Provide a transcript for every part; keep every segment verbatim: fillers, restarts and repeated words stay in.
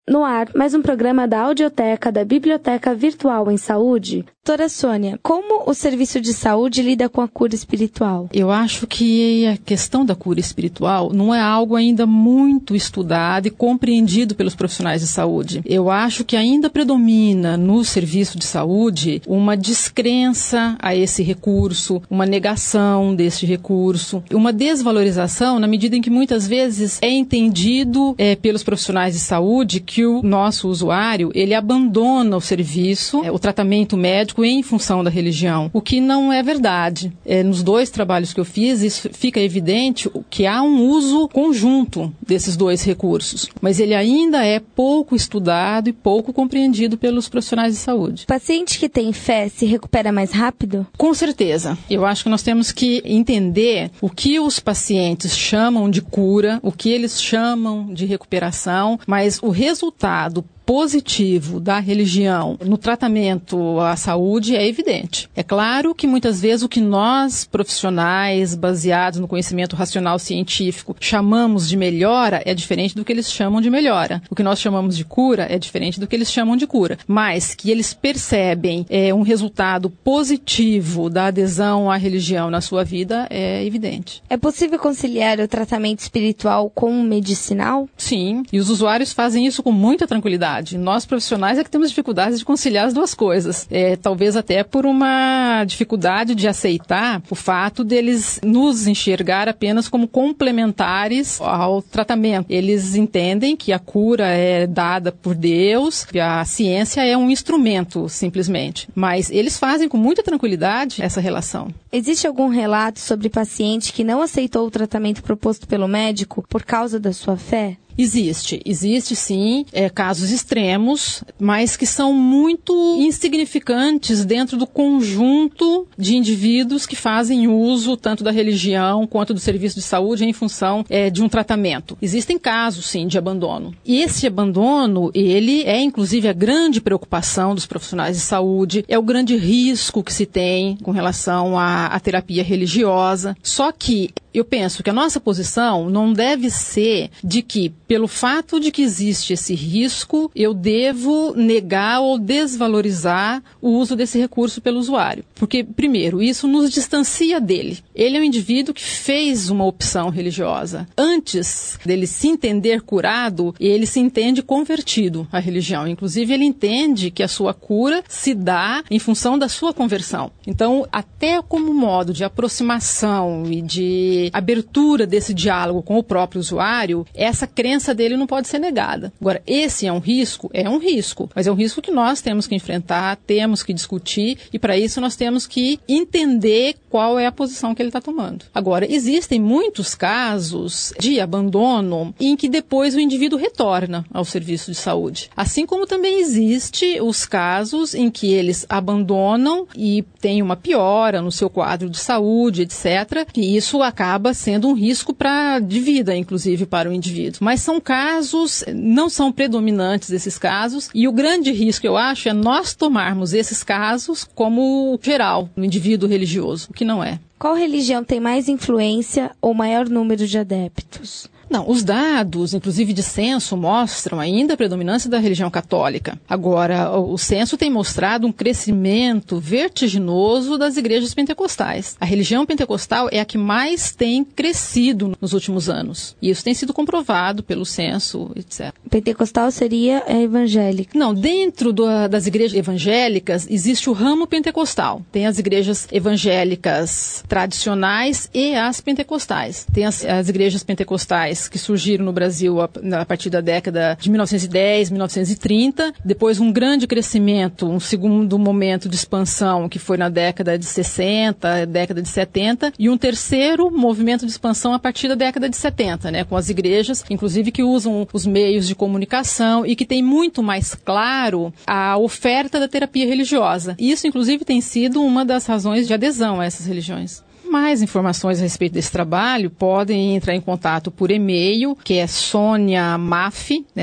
No ar, mais um programa da Audioteca da Biblioteca Virtual em Saúde. Doutora Sônia, como o serviço de saúde lida com a cura espiritual? Eu acho que a questão da cura espiritual não é algo ainda muito estudado e compreendido pelos profissionais de saúde. Eu acho que ainda predomina no serviço de saúde uma descrença a esse recurso, uma negação desse recurso, uma desvalorização na medida em que muitas vezes é entendido é, pelos profissionais de saúde que o nosso usuário, ele abandona o serviço, é, o tratamento médico em função da religião, o que não é verdade. É, nos dois trabalhos que eu fiz, isso fica evidente que há um uso conjunto desses dois recursos, mas ele ainda é pouco estudado e pouco compreendido pelos profissionais de saúde. O paciente que tem fé se recupera mais rápido? Com certeza. Eu acho que nós temos que entender o que os pacientes chamam de cura, o que eles chamam de recuperação, mas o resultado resultado positivo da religião no tratamento à saúde é evidente. É claro que muitas vezes o que nós, profissionais, baseados no conhecimento racional científico, chamamos de melhora é diferente do que eles chamam de melhora. O que nós chamamos de cura é diferente do que eles chamam de cura. Mas que eles percebem é, um resultado positivo da adesão à religião na sua vida é evidente. É possível conciliar o tratamento espiritual com o medicinal? Sim, e os usuários fazem isso com muita tranquilidade. Nós, profissionais, é que temos dificuldades de conciliar as duas coisas. É, talvez até por uma dificuldade de aceitar o fato deles nos enxergar apenas como complementares ao tratamento. Eles entendem que a cura é dada por Deus, que a ciência é um instrumento, simplesmente. Mas eles fazem com muita tranquilidade essa relação. Existe algum relato sobre paciente que não aceitou o tratamento proposto pelo médico por causa da sua fé? Existe, existe sim, é, casos extremos, mas que são muito insignificantes dentro do conjunto de indivíduos que fazem uso tanto da religião quanto do serviço de saúde em função é, de um tratamento. Existem casos, sim, de abandono. E esse abandono, ele é inclusive a grande preocupação dos profissionais de saúde, é o grande risco que se tem com relação à, à terapia religiosa. Só que eu penso que a nossa posição não deve ser de que, pelo fato de que existe esse risco, eu devo negar ou desvalorizar o uso desse recurso pelo usuário. Porque, primeiro, isso nos distancia dele. Ele é um indivíduo que fez uma opção religiosa. Antes dele se entender curado, ele se entende convertido à religião. Inclusive, ele entende que a sua cura se dá em função da sua conversão. Então, até como modo de aproximação e de abertura desse diálogo com o próprio usuário, essa crença dele não pode ser negada. Agora, esse é um risco? É um risco, mas é um risco que nós temos que enfrentar, temos que discutir e para isso nós temos que entender qual é a posição que ele está tomando. Agora, existem muitos casos de abandono em que depois o indivíduo retorna ao serviço de saúde. Assim como também existe os casos em que eles abandonam e tem uma piora no seu quadro de saúde, etcétera, e isso acaba sendo um risco pra, de vida, inclusive, para o indivíduo. Mas são casos, não são predominantes esses casos, e o grande risco, eu acho, é nós tomarmos esses casos como geral, no indivíduo religioso, o que não é. Qual religião tem mais influência ou maior número de adeptos? Não, os dados, inclusive de censo, mostram ainda a predominância da religião católica. Agora, o censo tem mostrado um crescimento vertiginoso das igrejas pentecostais. A religião pentecostal é a que mais tem crescido nos últimos anos. E isso tem sido comprovado pelo censo, etcétera. Pentecostal seria a evangélica? Não, dentro do, das igrejas evangélicas existe o ramo pentecostal. Tem as igrejas evangélicas tradicionais e as pentecostais. Tem as, as igrejas pentecostais que surgiram no Brasil a, a partir da década de mil novecentos e dez, mil novecentos e trinta, depois um grande crescimento, um segundo momento de expansão que foi na década de sessenta, década de setenta, e um terceiro movimento de expansão a partir da década de setenta, né, com as igrejas, inclusive que usam os meios de comunicação e que tem muito mais claro a oferta da terapia religiosa. Isso, inclusive, tem sido uma das razões de adesão a essas religiões. Mais informações a respeito desse trabalho podem entrar em contato por e-mail, que é soniamaf, né,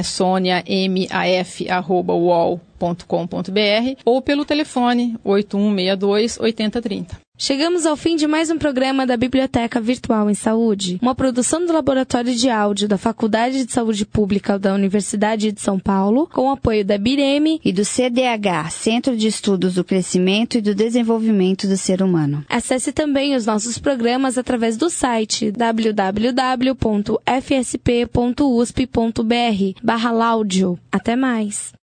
soniamaf, arroba uol ponto com ponto br, ou pelo telefone oito um seis dois, oito zero três zero. Chegamos ao fim de mais um programa da Biblioteca Virtual em Saúde, uma produção do Laboratório de Áudio da Faculdade de Saúde Pública da Universidade de São Paulo, com o apoio da BIREME e do C D H, Centro de Estudos do Crescimento e do Desenvolvimento do Ser Humano. Acesse também os nossos programas através do site w w w ponto f s p ponto u s p ponto b r barra Laudio. Até mais!